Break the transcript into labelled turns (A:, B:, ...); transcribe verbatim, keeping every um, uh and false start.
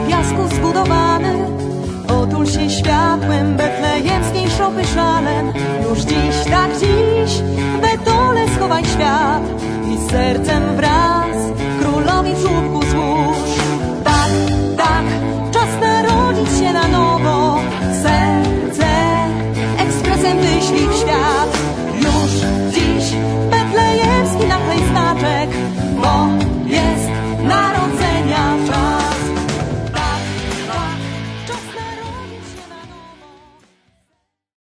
A: piasku zbudowany. Otul się światłem betlejemskiej szopy szalem. Już dziś, tak dziś, w Betole schowaj świat i sercem wraz